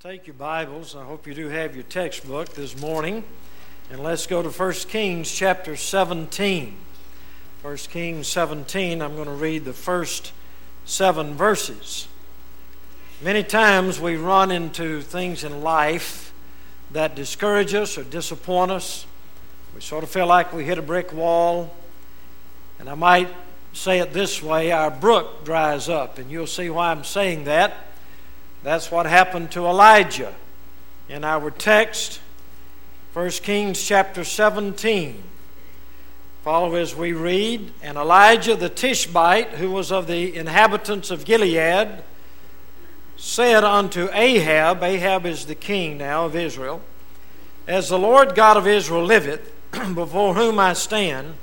Take your Bibles. I hope you do have your textbook this morning. And let's go to 1 Kings chapter 17. 1 Kings 17, I'm going to read the first 7 verses. Many times we run into things in life that discourage us or disappoint us. We sort of feel like we hit a brick wall. And I might say it this way, our brook dries up. And you'll see why I'm saying that. That's what happened to Elijah. In our text, 1 Kings chapter 17. Follow as we read. And Elijah the Tishbite, who was of the inhabitants of Gilead, said unto Ahab, Ahab is the king now of Israel, As the Lord God of Israel liveth, before whom I stand,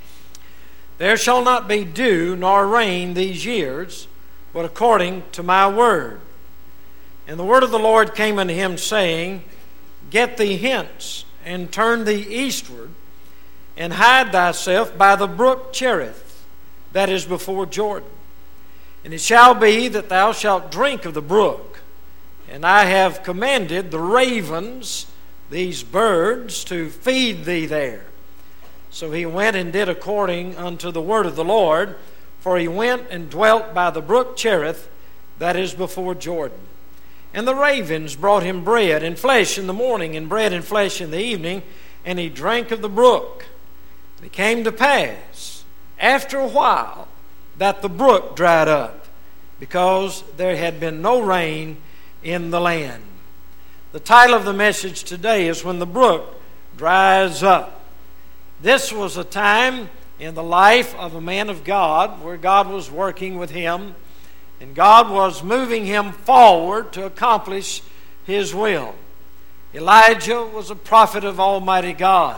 there shall not be dew nor rain these years, but according to my word. And the word of the Lord came unto him, saying, Get thee hence, and turn thee eastward, and hide thyself by the brook Cherith, that is before Jordan. And it shall be that thou shalt drink of the brook, and I have commanded the ravens, these birds, to feed thee there. So he went and did according unto the word of the Lord, for he went and dwelt by the brook Cherith, that is before Jordan. And the ravens brought him bread and flesh in the morning, and bread and flesh in the evening, and he drank of the brook. And it came to pass, after a while, that the brook dried up, because there had been no rain in the land. The title of the message today is When the Brook Dries Up. This was a time in the life of a man of God where God was working with him, and God was moving him forward to accomplish His will. Elijah was a prophet of Almighty God.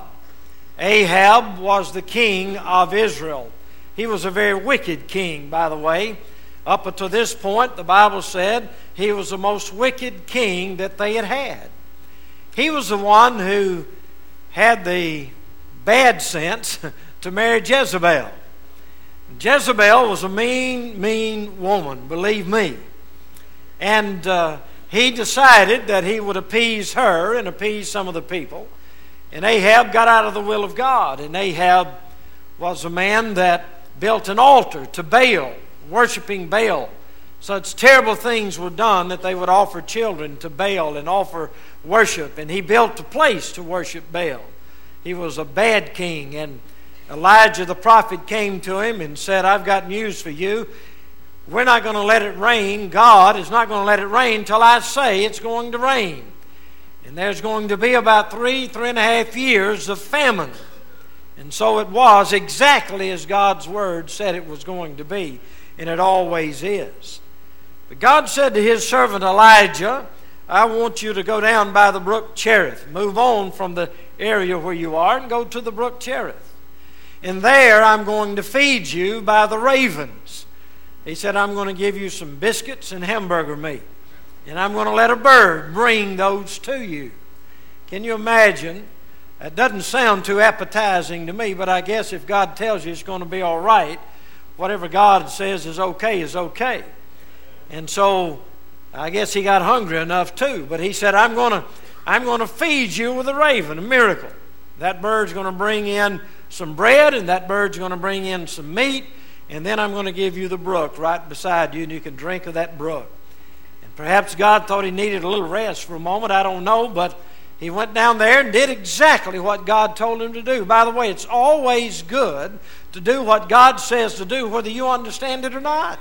Ahab was the king of Israel. He was a very wicked king, by the way. Up until this point, the Bible said he was the most wicked king that they had had. He was the one who had the bad sense to marry Jezebel. Jezebel was a mean woman, believe me. And he decided that he would appease her and appease some of the people. And Ahab got out of the will of God. And Ahab was a man that built an altar to Baal, worshiping Baal. Such terrible things were done that they would offer children to Baal and offer worship. And he built a place to worship Baal. He was a bad king, and Elijah the prophet came to him and said, I've got news for you. We're not going to let it rain. God is not going to let it rain till I say it's going to rain. And there's going to be about 3.5 years of famine. And so it was exactly as God's word said it was going to be. And it always is. But God said to His servant Elijah, I want you to go down by the brook Cherith. Move on from the area where you are and go to the brook Cherith. And there I'm going to feed you by the ravens. He said, I'm going to give you some biscuits and hamburger meat. And I'm going to let a bird bring those to you. Can you imagine? That doesn't sound too appetizing to me, but I guess if God tells you it's going to be all right, whatever God says is okay is okay. And so I guess he got hungry enough too. But he said, I'm going to feed you with a raven, a miracle. That bird's going to bring in some bread, and that bird's going to bring in some meat, and then I'm going to give you the brook right beside you, and you can drink of that brook. And perhaps God thought he needed a little rest for a moment, I don't know, but he went down there and did exactly what God told him to do. By the way, it's always good to do what God says to do, whether you understand it or not.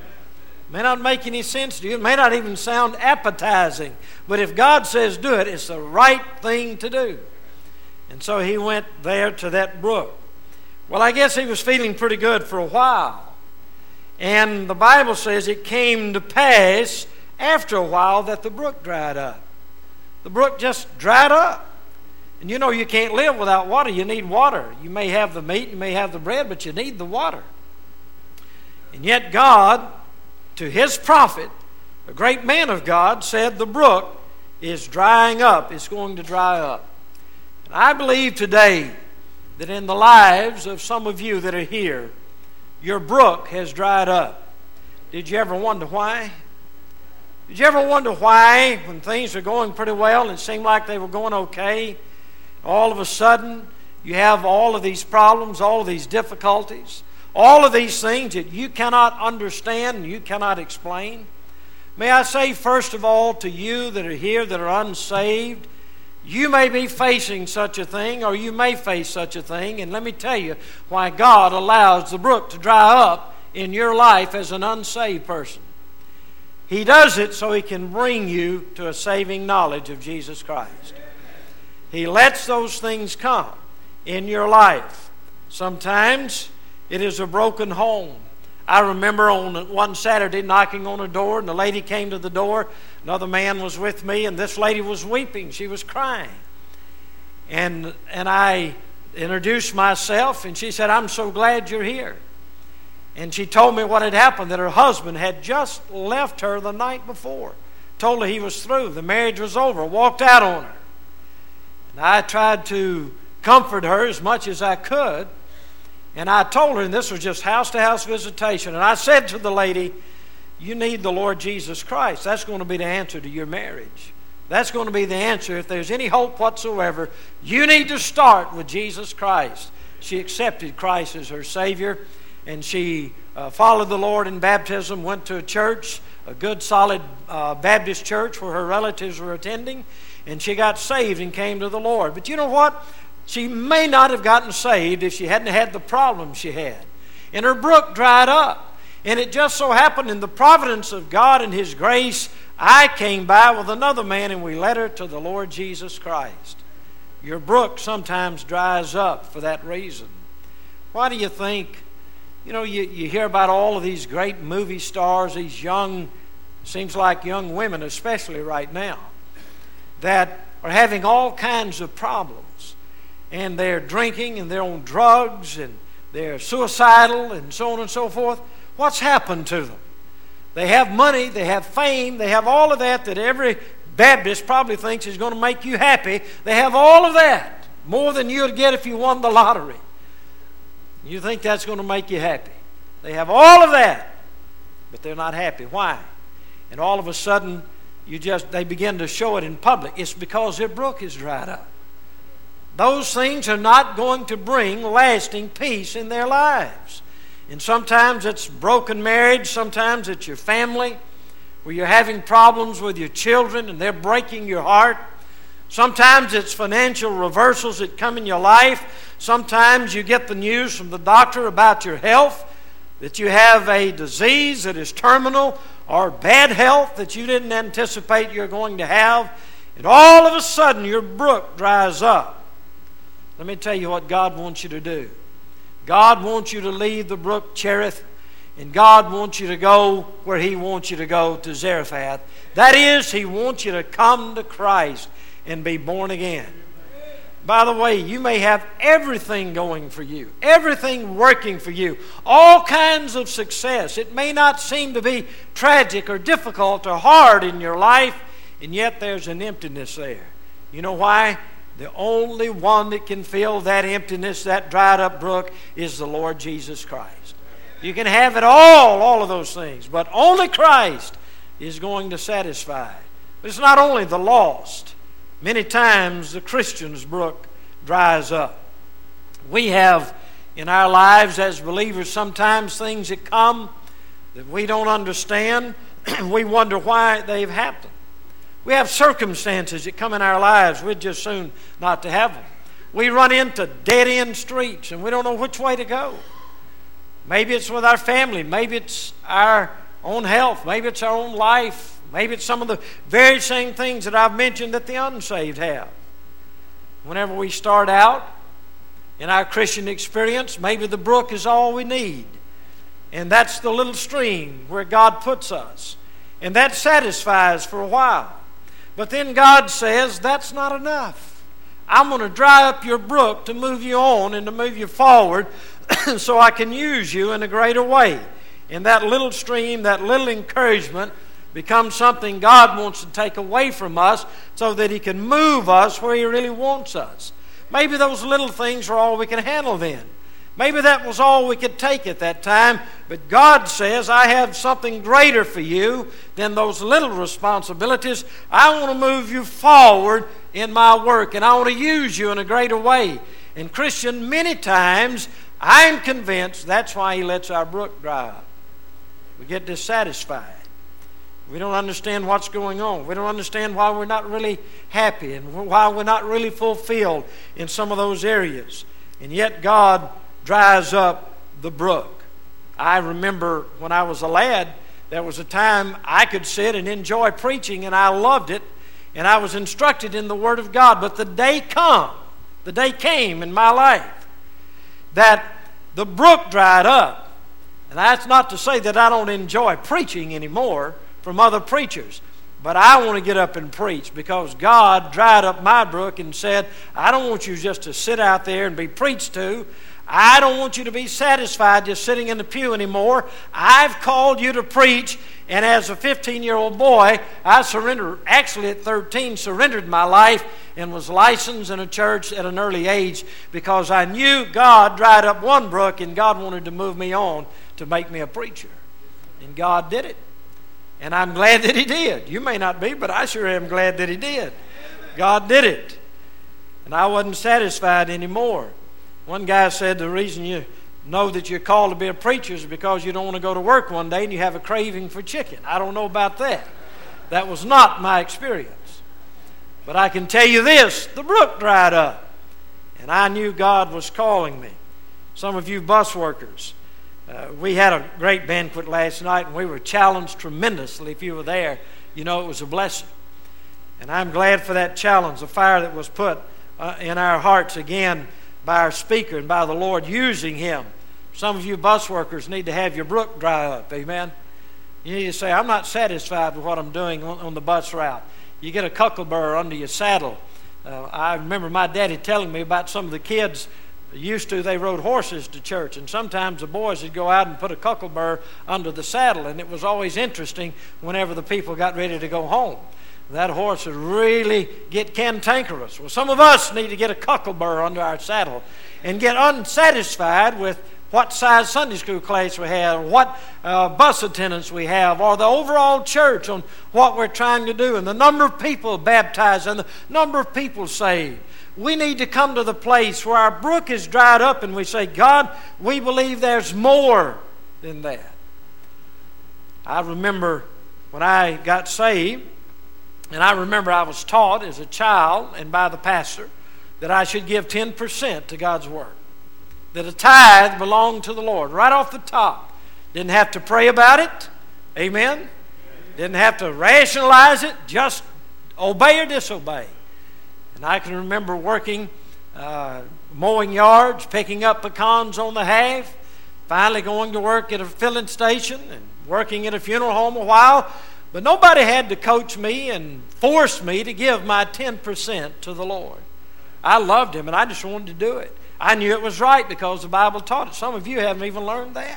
It may not make any sense to you, it may not even sound appetizing, but if God says do it, it's the right thing to do. And so he went there to that brook. Well, I guess he was feeling pretty good for a while. And the Bible says it came to pass after a while that the brook dried up. The brook just dried up. And you know you can't live without water. You need water. You may have the meat, you may have the bread, but you need the water. And yet God, to His prophet, a great man of God, said the brook is drying up. It's going to dry up. I believe today that in the lives of some of you that are here, your brook has dried up. Did you ever wonder why? Did you ever wonder why, when things are going pretty well and it seemed like they were going okay, all of a sudden you have all of these problems, all of these difficulties, all of these things that you cannot understand and you cannot explain? May I say, first of all, to you that are here that are unsaved, you may be facing such a thing, or you may face such a thing, and let me tell you why God allows the brook to dry up in your life as an unsaved person. He does it so He can bring you to a saving knowledge of Jesus Christ. He lets those things come in your life. Sometimes it is a broken home. I remember on one Saturday knocking on a door, and the lady came to the door. Another man was with me, and this lady was weeping. She was crying. And I introduced myself, and she said, "I'm so glad you're here." And she told me what had happened, that her husband had just left her the night before. Told her he was through. The marriage was over. Walked out on her. And I tried to comfort her as much as I could. And I told her, and this was just house-to-house visitation, and I said to the lady, "You need the Lord Jesus Christ. That's going to be the answer to your marriage. That's going to be the answer. If there's any hope whatsoever, you need to start with Jesus Christ." She accepted Christ as her Savior, and she followed the Lord in baptism, went to a church, a good, solid Baptist church where her relatives were attending, and she got saved and came to the Lord. But you know what? She may not have gotten saved if she hadn't had the problem she had. And her brook dried up. And it just so happened, in the providence of God and His grace, I came by with another man and we led her to the Lord Jesus Christ. Your brook sometimes dries up for that reason. Why do you think? You know, you hear about all of these great movie stars, these young, seems like young women especially right now, that are having all kinds of problems. And they're drinking and they're on drugs and they're suicidal and so on and so forth. What's happened to them? They have money, they have fame, they have all of that every Baptist probably thinks is going to make you happy. They have all of that, more than you'd get if you won the lottery. You think that's going to make you happy. They have all of that, but they're not happy. Why? And all of a sudden, they begin to show it in public. It's because their brook is dried up. Those things are not going to bring lasting peace in their lives. And sometimes it's broken marriage, sometimes it's your family, where you're having problems with your children and they're breaking your heart. Sometimes it's financial reversals that come in your life. Sometimes you get the news from the doctor about your health, that you have a disease that is terminal, or bad health that you didn't anticipate you're going to have. And all of a sudden your brook dries up. Let me tell you what God wants you to do. God wants you to leave the brook Cherith, and God wants you to go where He wants you to go, to Zarephath. That is, He wants you to come to Christ and be born again. By the way, you may have everything going for you, everything working for you, all kinds of success. It may not seem to be tragic or difficult or hard in your life, and yet there's an emptiness there. You know why? The only one that can fill that emptiness, that dried up brook, is the Lord Jesus Christ. You can have it all of those things, but only Christ is going to satisfy. But it's not only the lost. Many times the Christian's brook dries up. We have in our lives as believers sometimes things that come that we don't understand. We wonder why they've happened. We have circumstances that come in our lives we'd just soon not to have them. We run into dead-end streets and we don't know which way to go. Maybe it's with our family. Maybe it's our own health. Maybe it's our own life. Maybe it's some of the very same things that I've mentioned that the unsaved have. Whenever we start out in our Christian experience, maybe the brook is all we need. And that's the little stream where God puts us. And that satisfies for a while. But then God says, that's not enough. I'm going to dry up your brook to move you on and to move you forward so I can use you in a greater way. And that little stream, that little encouragement becomes something God wants to take away from us so that He can move us where He really wants us. Maybe those little things are all we can handle then. Maybe that was all we could take at that time, but God says, I have something greater for you than those little responsibilities. I want to move you forward in my work, and I want to use you in a greater way. And Christian, many times, I'm convinced that's why He lets our brook dry up. We get dissatisfied. We don't understand what's going on. We don't understand why we're not really happy and why we're not really fulfilled in some of those areas. And yet God dries up the brook. I remember when I was a lad, there was a time I could sit and enjoy preaching, and I loved it, and I was instructed in the Word of God. But the day came in my life that the brook dried up. And that's not to say that I don't enjoy preaching anymore from other preachers. But I want to get up and preach because God dried up my brook and said, I don't want you just to sit out there and be preached to. I don't want you to be satisfied just sitting in the pew anymore. I've called you to preach. And as a 15-year-old boy, I surrendered, actually at 13, surrendered my life and was licensed in a church at an early age because I knew God dried up one brook and God wanted to move me on to make me a preacher. And God did it. And I'm glad that He did. You may not be, but I sure am glad that He did. God did it. And I wasn't satisfied anymore. One guy said the reason you know that you're called to be a preacher is because you don't want to go to work one day and you have a craving for chicken. I don't know about that. That was not my experience. But I can tell you this, the brook dried up. And I knew God was calling me. Some of you bus workers, we had a great banquet last night and we were challenged tremendously. If you were there, you know it was a blessing. And I'm glad for that challenge, the fire that was put in our hearts again by our speaker and by the Lord using him. Some of you bus workers need to have your brook dry up. Amen. You need to say, I'm not satisfied with what I'm doing on the bus route. You get a cuckleburr under your saddle. I remember my daddy telling me about some of the kids they rode horses to church, and sometimes the boys would go out and put a cuckleburr under the saddle, and it was always interesting whenever the people got ready to go home. That horse would really get cantankerous. Well, some of us need to get a cuckleburr under our saddle and get unsatisfied with what size Sunday school class we have, what bus attendance we have, or the overall church on what we're trying to do, and the number of people baptized and the number of people saved. We need to come to the place where our brook is dried up and we say, God, we believe there's more than that. I remember when I got saved, and I remember I was taught as a child and by the pastor that I should give 10% to God's work. That a tithe belonged to the Lord right off the top. Didn't have to pray about it. Amen. Didn't have to rationalize it. Just obey or disobey. And I can remember working, mowing yards, picking up pecans on the half, finally going to work at a filling station and working at a funeral home a while. But nobody had to coach me and force me to give my 10% to the Lord. I loved Him and I just wanted to do it. I knew it was right because the Bible taught it. Some of you haven't even learned that.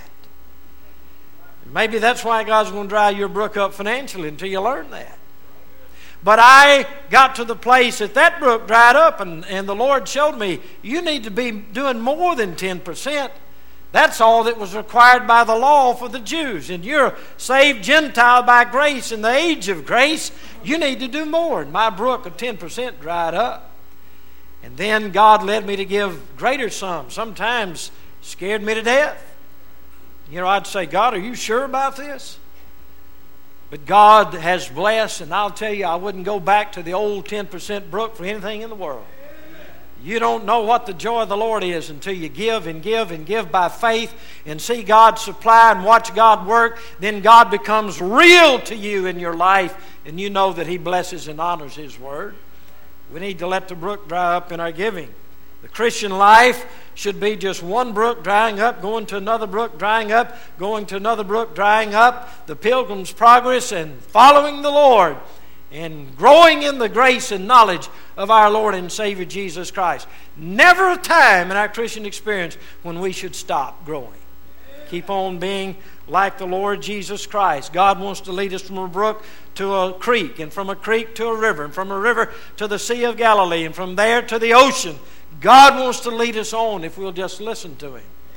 Maybe that's why God's going to dry your brook up financially until you learn that. But I got to the place that brook dried up and the Lord showed me, you need to be doing more than 10%. That's all that was required by the law for the Jews. And you're a saved Gentile by grace in the age of grace. You need to do more. And my brook of 10% dried up. And then God led me to give greater sums. Sometimes scared me to death. You know, I'd say, God, are you sure about this? But God has blessed, and I'll tell you, I wouldn't go back to the old 10% brook for anything in the world. You don't know what the joy of the Lord is until you give and give and give by faith and see God supply and watch God work. Then God becomes real to you in your life, and you know that He blesses and honors His word. We need to let the brook dry up in our giving. The Christian life should be just one brook drying up, going to another brook drying up, going to another brook drying up, the Pilgrim's Progress, and following the Lord and growing in the grace and knowledge of our Lord and Savior Jesus Christ. Never a time in our Christian experience when we should stop growing. Keep on being like the Lord Jesus Christ. God wants to lead us from a brook to a creek, and from a creek to a river, and from a river to the Sea of Galilee, and from there to the ocean. God wants to lead us on if we'll just listen to Him.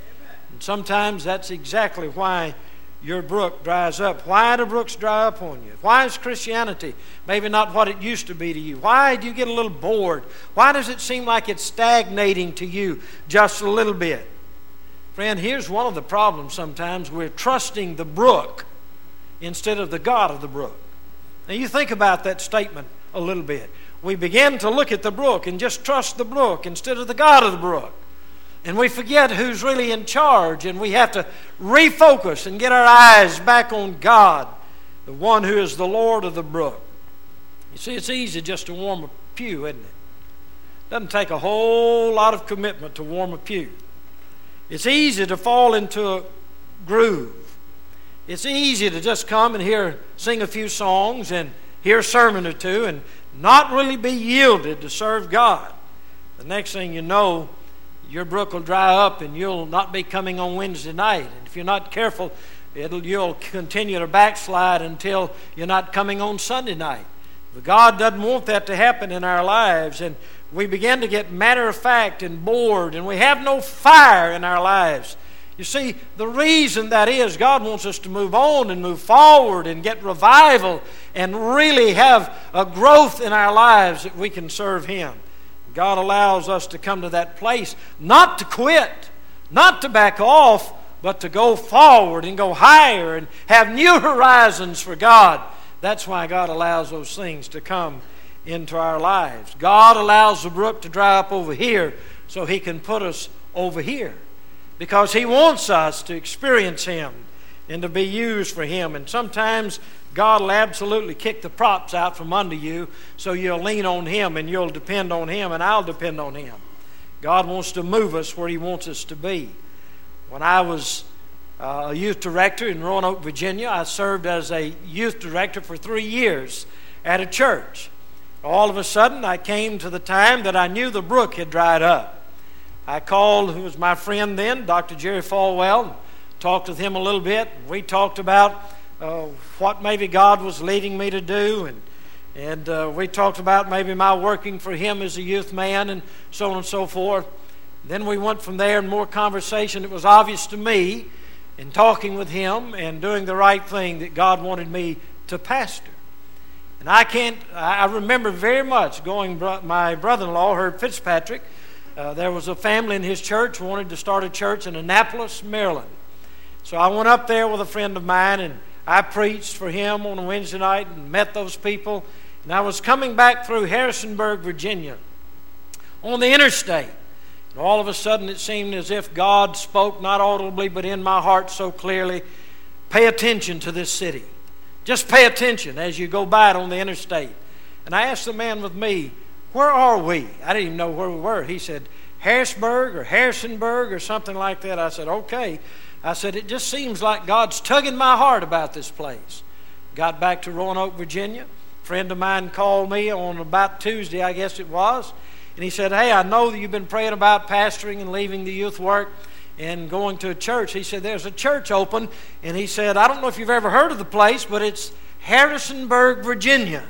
And sometimes that's exactly why your brook dries up. Why do brooks dry up on you? Why is Christianity maybe not what it used to be to you? Why do you get a little bored? Why does it seem like it's stagnating to you just a little bit? Friend, here's one of the problems sometimes. We're trusting the brook instead of the God of the brook. Now you think about that statement a little bit. We begin to look at the brook and just trust the brook instead of the God of the brook. And we forget who's really in charge, and we have to refocus and get our eyes back on God, the one who is the Lord of the brook. You see, it's easy just to warm a pew, isn't it? Doesn't take a whole lot of commitment to warm a pew. It's easy to fall into a groove. It's easy to just come and sing a few songs and hear a sermon or two and not really be yielded to serve God. The next thing you know, your brook will dry up and you'll not be coming on Wednesday night. And if you're not careful, you'll continue to backslide until you're not coming on Sunday night. But God doesn't want that to happen in our lives, and we begin to get matter of fact and bored, and we have no fire in our lives. You see, the reason that is, God wants us to move on and move forward and get revival and really have a growth in our lives that we can serve Him. God allows us to come to that place, not to quit, not to back off, but to go forward and go higher and have new horizons for God. That's why God allows those things to come into our lives. God allows the brook to dry up over here so He can put us over here, because He wants us to experience Him and to be used for Him. And sometimes God will absolutely kick the props out from under you so you'll lean on Him and you'll depend on Him, and I'll depend on Him. God wants to move us where He wants us to be. When I was a youth director in Roanoke, Virginia, I served as a youth director for 3 years at a church. All of a sudden, I came to the time that I knew the brook had dried up. I called, who was my friend then, Dr. Jerry Falwell, and talked with him a little bit. We talked about what maybe God was leading me to do, and we talked about maybe my working for Him as a youth man and so on and so forth. Then we went from there in more conversation. It was obvious to me in talking with him and doing the right thing that God wanted me to pastor. And I remember very much my brother-in-law, Herb Fitzpatrick, there was a family in his church who wanted to start a church in Annapolis, Maryland. So I went up there with a friend of mine, and I preached for him on a Wednesday night and met those people. And I was coming back through Harrisonburg, Virginia, on the interstate. And all of a sudden it seemed as if God spoke, not audibly, but in my heart so clearly, pay attention to this city. Just pay attention as you go by it on the interstate. And I asked the man with me, where are we? I didn't even know where we were. He said, Harrisburg or Harrisonburg or something like that. I said, okay. I said, it just seems like God's tugging my heart about this place. Got back to Roanoke, Virginia. A friend of mine called me on about Tuesday, I guess it was. And he said, hey, I know that you've been praying about pastoring and leaving the youth work and going to a church. He said, there's a church open. And he said, I don't know if you've ever heard of the place, but it's Harrisonburg, Virginia.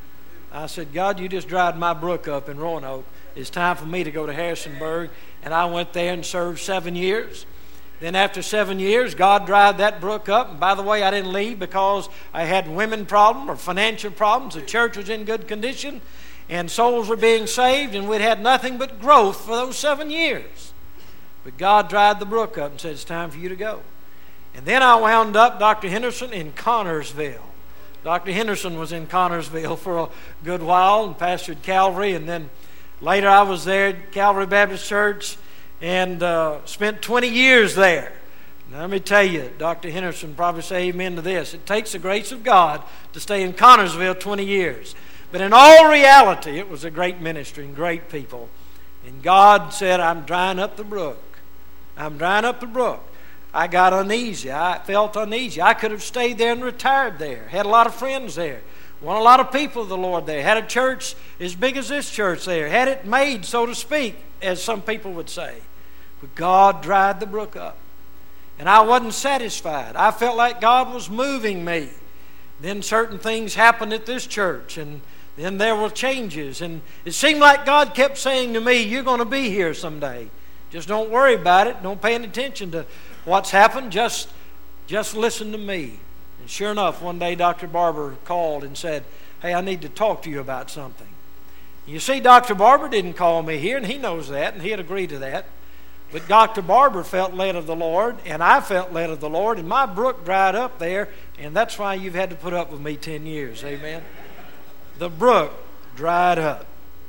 I said, God, you just dried my brook up in Roanoke. It's time for me to go to Harrisonburg. And I went there and served 7 years. Then after 7 years, God dried that brook up. And by the way, I didn't leave because I had women problem or financial problems. The church was in good condition, and souls were being saved, and we'd had nothing but growth for those 7 years. But God dried the brook up and said, it's time for you to go. And then I wound up, Dr. Henderson, in Connorsville. Dr. Henderson was in Connorsville for a good while and pastored Calvary. And then later I was there at Calvary Baptist Church and spent 20 years there. Now, let me tell you, Dr. Henderson probably say amen to this. It takes the grace of God to stay in Connorsville 20 years. But in all reality, it was a great ministry and great people. And God said, I'm drying up the brook. I'm drying up the brook. I got uneasy. I felt uneasy. I could have stayed there and retired there. Had a lot of friends there. Won a lot of people of the Lord there. Had a church as big as this church there. Had it made, so to speak, as some people would say. But God dried the brook up. And I wasn't satisfied. I felt like God was moving me. Then certain things happened at this church, and then there were changes. And it seemed like God kept saying to me, you're going to be here someday. Just don't worry about it. Don't pay any attention to what's happened? Just listen to me. And sure enough, one day Dr. Barber called and said, hey, I need to talk to you about something. You see, Dr. Barber didn't call me here, and he knows that, and he had agreed to that. But Dr. Barber felt led of the Lord, and I felt led of the Lord, and my brook dried up there, and that's why you've had to put up with me 10 years. Amen? The brook dried up.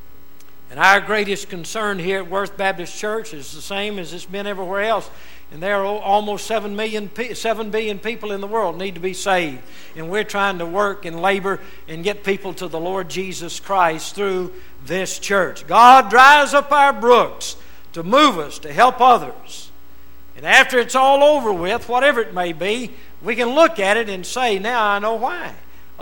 And our greatest concern here at Worth Baptist Church is the same as it's been everywhere else. And there are almost 7 billion people in the world need to be saved. And we're trying to work and labor and get people to the Lord Jesus Christ through this church. God dries up our brooks to move us, to help others. And after it's all over with, whatever it may be, we can look at it and say, now I know why.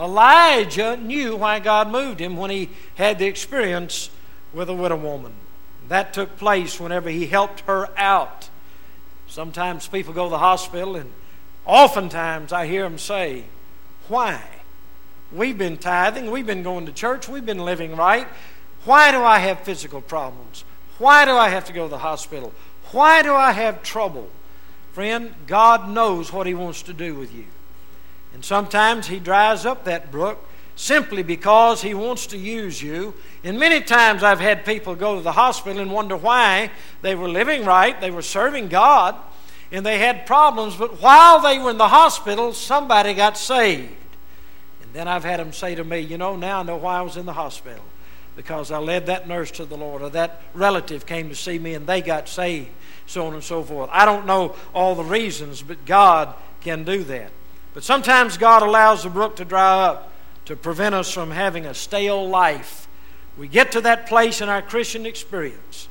Elijah knew why God moved him when he had the experience with a widow woman. That took place whenever he helped her out. Sometimes people go to the hospital, and oftentimes I hear them say, why? We've been tithing, we've been going to church, we've been living right. Why do I have physical problems? Why do I have to go to the hospital? Why do I have trouble? Friend, God knows what He wants to do with you. And sometimes He dries up that brook simply because He wants to use you. And many times I've had people go to the hospital and wonder why. They were living right, they were serving God, and they had problems, but while they were in the hospital, somebody got saved. And then I've had them say to me, now I know why I was in the hospital. Because I led that nurse to the Lord, or that relative came to see me and they got saved, so on and so forth. I don't know all the reasons, but God can do that. But sometimes God allows the brook to dry up to prevent us from having a stale life. We get to that place in our Christian experience.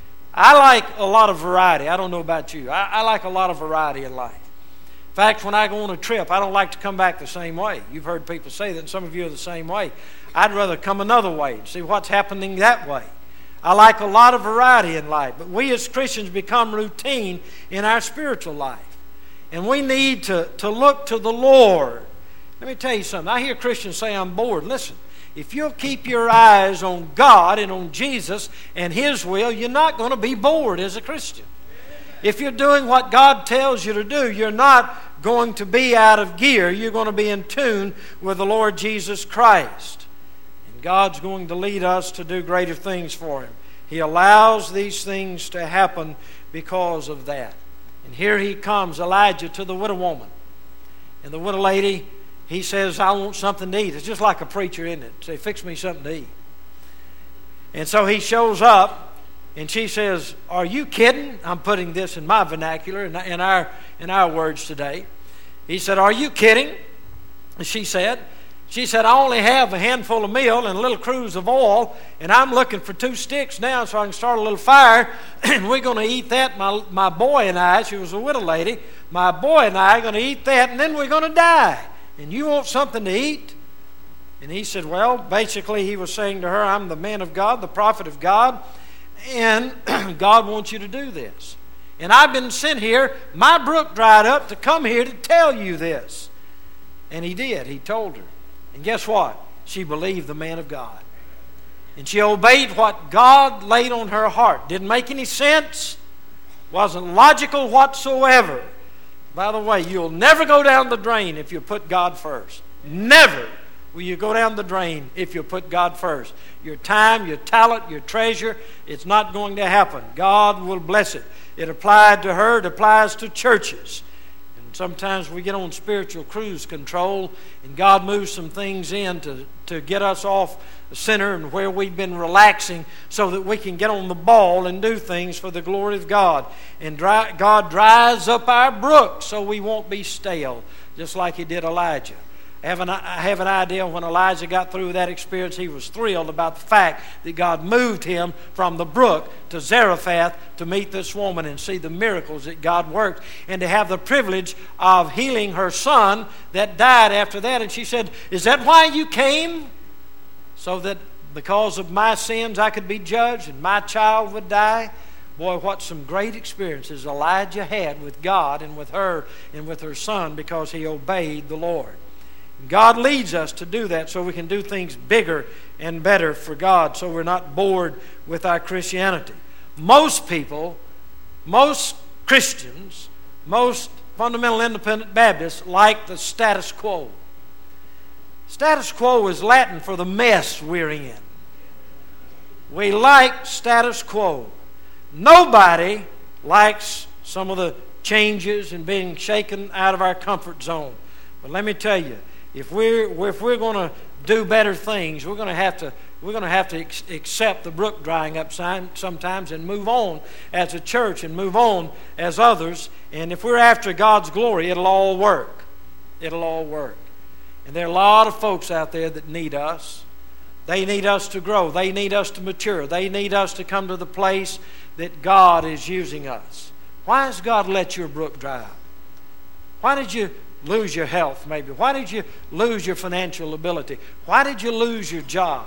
I like a lot of variety. I don't know about you. I like a lot of variety in life. In fact, when I go on a trip, I don't like to come back the same way. You've heard people say that, and some of you are the same way. I'd rather come another way and see what's happening that way. I like a lot of variety in life, but we as Christians become routine in our spiritual life. And we need to look to the Lord. Let me tell you something. I hear Christians say, I'm bored. Listen, if you'll keep your eyes on God and on Jesus and His will, you're not going to be bored as a Christian. If you're doing what God tells you to do, you're not going to be out of gear. You're going to be in tune with the Lord Jesus Christ. And God's going to lead us to do greater things for Him. He allows these things to happen because of that. And here he comes, Elijah, to the widow woman. And the widow lady, he says, I want something to eat. It's just like a preacher, isn't it? Say, fix me something to eat. And so he shows up, and she says, are you kidding? I'm putting this in my vernacular, in our words today. He said, are you kidding? She said, I only have a handful of meal and a little cruse of oil, and I'm looking for 2 sticks now so I can start a little fire, and we're going to eat that, my boy and I. She was a widow lady. My boy and I are going to eat that, and then we're going to die. And you want something to eat? And he said, well, basically he was saying to her, I'm the man of God, the prophet of God, and God wants you to do this. And I've been sent here, my brook dried up, to come here to tell you this. And he did. He told her. And guess what? She believed the man of God. And she obeyed what God laid on her heart. Didn't make any sense. Wasn't logical whatsoever. By the way, you'll never go down the drain if you put God first. Never will you go down the drain if you put God first. Your time, your talent, your treasure, it's not going to happen. God will bless it. It applied to her. It applies to churches. Sometimes we get on spiritual cruise control and God moves some things in to get us off the center and where we've been relaxing so that we can get on the ball and do things for the glory of God. And God dries up our brook so we won't be stale, just like He did Elijah. I have an idea when Elijah got through that experience, he was thrilled about the fact that God moved him from the brook to Zarephath to meet this woman and see the miracles that God worked, and to have the privilege of healing her son that died after that. And she said, is that why you came? So that because of my sins I could be judged and my child would die? Boy, what some great experiences Elijah had with God and with her son because he obeyed the Lord. God leads us to do that so we can do things bigger and better for God, so we're not bored with our Christianity. Most people, most Christians, most fundamental independent Baptists like the status quo. Status quo is Latin for the mess we're in. We like status quo. Nobody likes some of the changes and being shaken out of our comfort zone. But let me tell you, if we're going to do better things, we're going to have to accept the brook drying up sometimes and move on as a church and move on as others. And if we're after God's glory, it'll all work. It'll all work. And there are a lot of folks out there that need us. They need us to grow. They need us to mature. They need us to come to the place that God is using us. Why has God let your brook dry up? Why did you lose your health maybe? Why did you lose your financial ability? Why did you lose your job?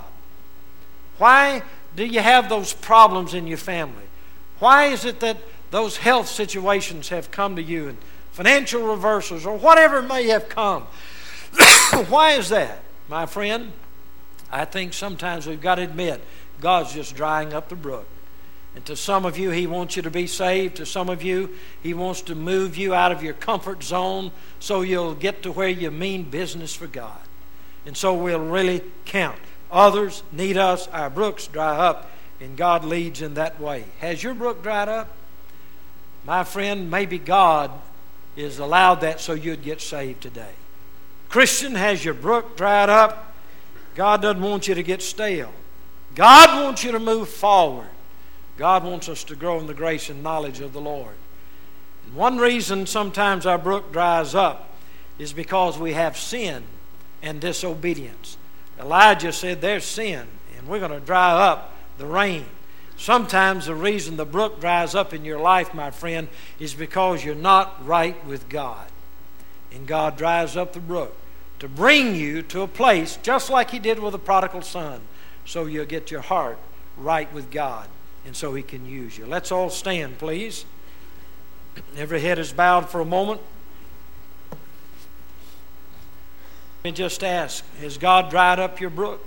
Why do you have those problems in your family? Why is it that those health situations have come to you and financial reversals or whatever may have come? Why is that, my friend? I think sometimes we've got to admit God's just drying up the brook. And to some of you, He wants you to be saved. To some of you, He wants to move you out of your comfort zone so you'll get to where you mean business for God. And so we'll really count. Others need us. Our brooks dry up, and God leads in that way. Has your brook dried up? My friend, maybe God has allowed that so you'd get saved today. Christian, has your brook dried up? God doesn't want you to get stale. God wants you to move forward. God wants us to grow in the grace and knowledge of the Lord. And one reason sometimes our brook dries up is because we have sin and disobedience. Elijah said there's sin, and we're going to dry up the rain. Sometimes the reason the brook dries up in your life, my friend, is because you're not right with God. And God dries up the brook to bring you to a place just like He did with the prodigal son, so you'll get your heart right with God, and so He can use you. Let's all stand, please. Every head is bowed for a moment. Let me just ask, has God dried up your brook?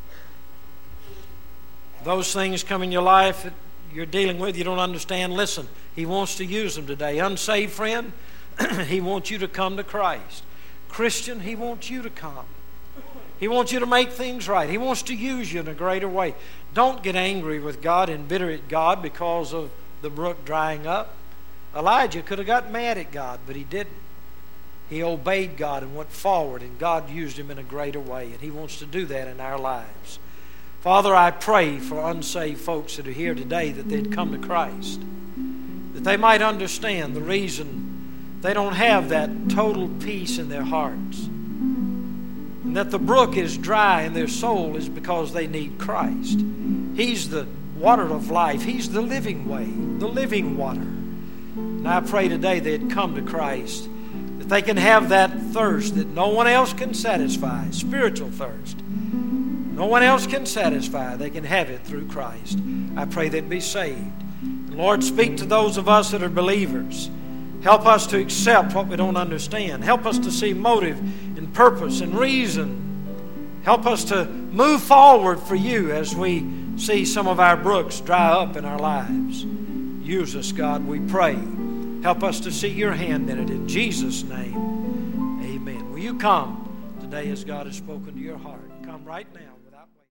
Those things come in your life that you're dealing with, you don't understand, listen, He wants to use them today. Unsaved friend, He wants you to come to Christ. Christian, He wants you to come. He wants you to make things right. He wants to use you in a greater way. Don't get angry with God and bitter at God because of the brook drying up. Elijah could have got mad at God, but he didn't. He obeyed God and went forward, and God used him in a greater way, and He wants to do that in our lives. Father, I pray for unsaved folks that are here today that they'd come to Christ, that they might understand the reason they don't have that total peace in their hearts, and that the brook is dry in their soul is because they need Christ. He's the water of life. He's the living way, the living water. And I pray today they'd come to Christ, that they can have that thirst that no one else can satisfy, spiritual thirst. No one else can satisfy. They can have it through Christ. I pray they'd be saved. Lord, speak to those of us that are believers. Help us to accept what we don't understand. Help us to see motive and purpose and reason. Help us to move forward for You as we see some of our brooks dry up in our lives. Use us, God, we pray. Help us to see Your hand in it. In Jesus' name, amen. Will you come today as God has spoken to your heart? Come right now.